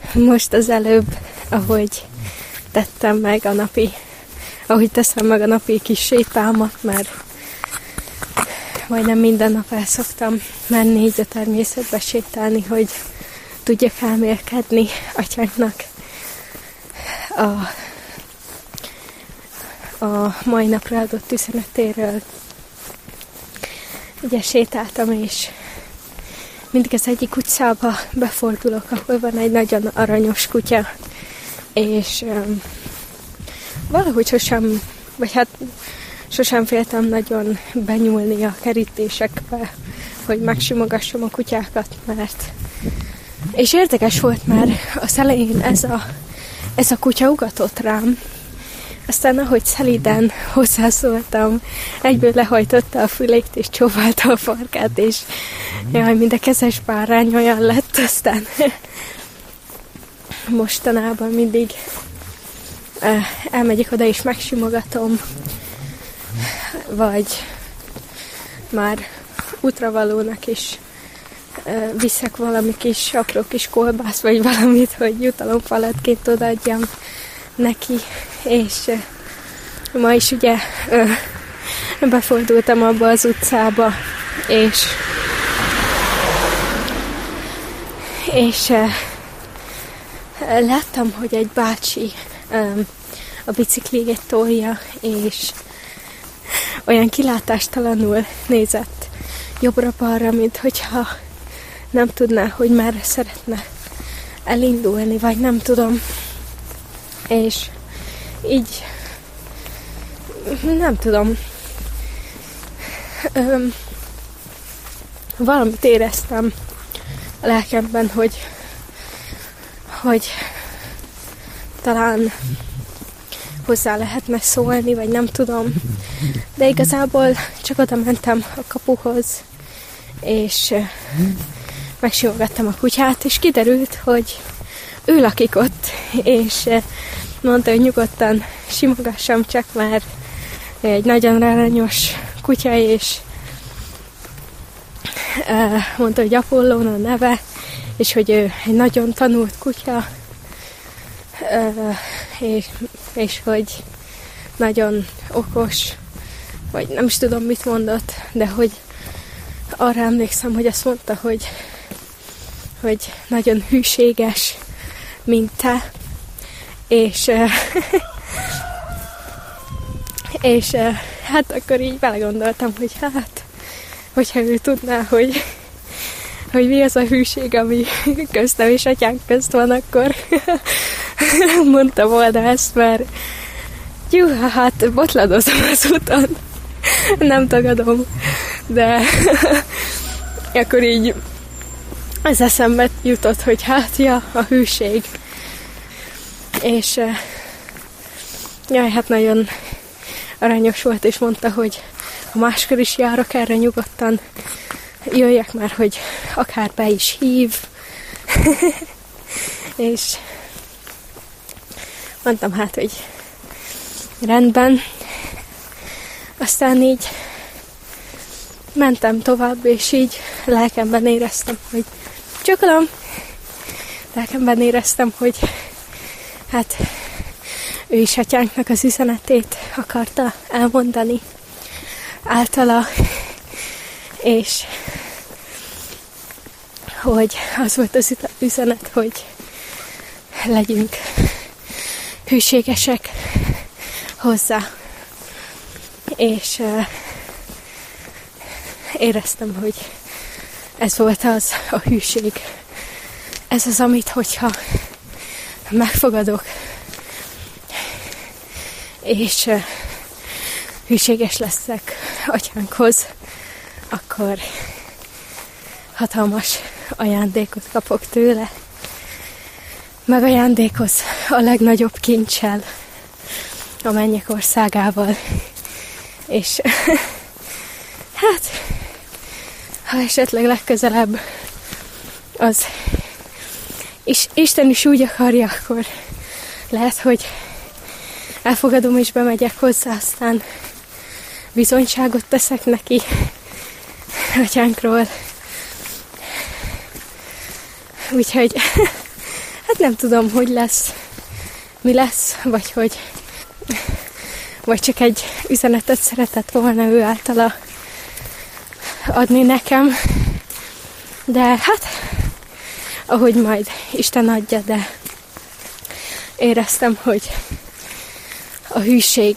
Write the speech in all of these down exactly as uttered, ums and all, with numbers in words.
most az előbb, ahogy tettem meg a napi, ahogy teszem meg a napi kis sétámat, mert majdnem minden nap el szoktam menni így a természetbe sétálni, hogy tudjak elmélkedni atyánknak a, a mai napra adott üzenetéről. Ugye sétáltam, és mindig az egyik utcába befordulok, ahol van egy nagyon aranyos kutya, és um, valahogy sosem, vagy hát sosem féltem nagyon benyúlni a kerítésekbe, hogy megsimogassam a kutyákat, mert és érdekes volt, mert az elején ez a, ez a kutya ugatott rám, aztán ahogy szelíden hozzászóltam, egyből lehajtotta a fülét, és csóválta a farkát, és jaj, mind a kezes bárány olyan lett, aztán mostanában mindig uh, elmegyek oda, és megsimogatom, vagy már útravalónak is uh, viszek valami kis apró kis kolbász, vagy valamit, hogy jutalomfalatként odaadjam neki, és uh, ma is ugye uh, befordultam abba az utcába, és és uh, láttam, hogy egy bácsi um, a bicikliét tolja, és olyan kilátástalanul nézett jobbra-balra, mint hogyha nem tudná, hogy merre szeretne elindulni, vagy nem tudom. És így nem tudom, öm, valamit éreztem a lelkemben, hogy hogy talán hozzá lehetne szólni, vagy nem tudom. De igazából csak oda mentem a kapuhoz, és megsimogattam a kutyát, és kiderült, hogy ő lakik ott, és mondta, hogy nyugodtan simogassam csak, már egy nagyon aranyos kutya, és mondta, hogy Apollón a neve, és hogy ő egy nagyon tanult kutya, és, és hogy nagyon okos, vagy nem is tudom, mit mondott, de hogy arra emlékszem, hogy azt mondta, hogy, hogy nagyon hűséges, mint te, és, és hát akkor így belegondoltam, hogy hát, hogyha ő tudná, hogy hogy mi az a hűség, ami köztem és atyánk közt van, akkor mondta volna ezt, mert jó, hát botladozom az úton, nem tagadom, de akkor így az eszembe jutott, hogy hát, ja, a hűség. És jaj, hát nagyon aranyos volt, és mondta, hogy ha máskor is járok erre nyugodtan, jöjjek már, hogy akár be is hív. És mondtam hát, hogy rendben. Aztán így mentem tovább, és így lelkemben éreztem, hogy csókolom. Lelkemben éreztem, hogy hát ő is atyánknak az üzenetét akarta elmondani általa, és hogy az volt az üzenet, hogy legyünk hűségesek hozzá. És uh, éreztem, hogy ez volt az a hűség. Ez az, amit, hogyha megfogadok, és uh, hűséges leszek atyánkhoz, akkor hatalmas ajándékot kapok tőle, meg ajándékoz a legnagyobb kincsel, a mennyek országával. És hát, ha esetleg legközelebb az és Isten is úgy akarja, akkor lehet, hogy elfogadom és bemegyek hozzá, aztán bizonyságot teszek neki atyánkról. Úgyhogy hát nem tudom, hogy lesz, mi lesz, vagy hogy vagy csak egy üzenetet szeretett volna ő általa adni nekem. De hát, ahogy majd Isten adja, de éreztem, hogy a hűség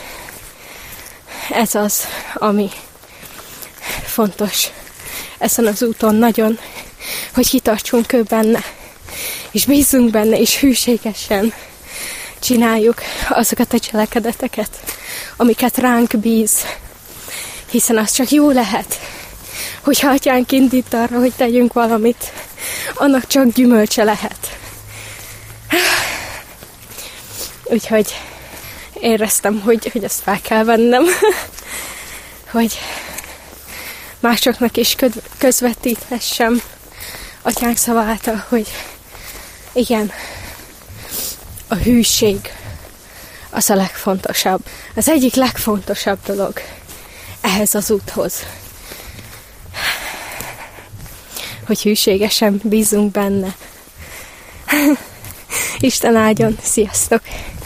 ez az, ami fontos ezen az úton nagyon, hogy kitartsunk ő benne, és bízzunk benne, és hűségesen csináljuk azokat a cselekedeteket, amiket ránk bíz, hiszen az csak jó lehet, hogyha Atyánk indít arra, hogy tegyünk valamit, annak csak gyümölcse lehet. Úgyhogy éreztem, hogy, hogy ezt fel kell vennem, hogy másoknak is közvetíthessem Atyánk szava által, hogy igen, a hűség az a legfontosabb. Az egyik legfontosabb dolog ehhez az úthoz. Hogy hűségesen bízunk benne. Isten áldjon, sziasztok!